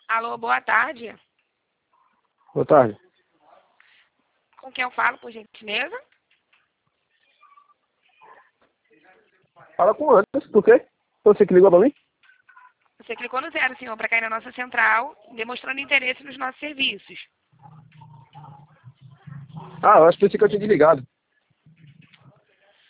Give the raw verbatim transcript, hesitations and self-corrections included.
Alô, boa tarde. Boa tarde. Com quem eu falo, por gentileza? Fala com o Anderson, por quê? Você que ligou pra mim? Você clicou no zero, senhor, para cair na nossa central, demonstrando interesse nos nossos serviços. Ah, eu acho que pensei que eu tinha desligado.